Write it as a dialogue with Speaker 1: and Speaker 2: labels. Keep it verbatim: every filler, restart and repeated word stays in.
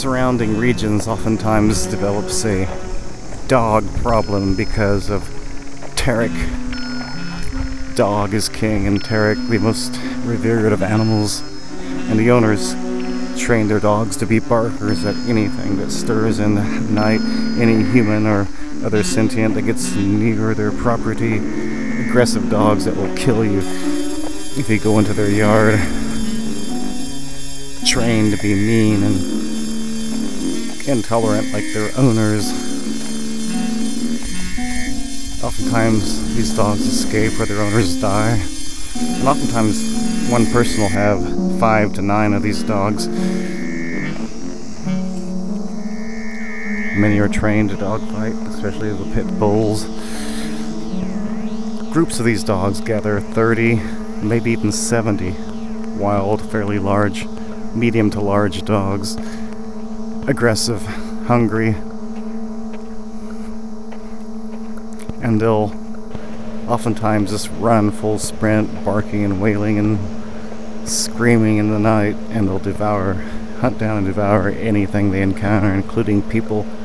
Speaker 1: surrounding regions oftentimes develops a dog problem because of Tarek. Dog is king, and Tarek, the most revered of animals, and the owners train their dogs to be barkers at anything that stirs in the night, any human or other sentient that gets near their property. Aggressive dogs that will kill you if you go into their yard. Trained to be mean and intolerant like their owners. Oftentimes these dogs escape or their owners die. And oftentimes one person will have five to nine of these dogs. Many are trained to dogfight, especially the pit bulls. Groups of these dogs gather thirty, maybe even seventy wild, fairly large, medium to large dogs. Aggressive, hungry, and they'll oftentimes just run full sprint, barking and wailing and screaming in the night, and they'll devour, hunt down and devour anything they encounter, including people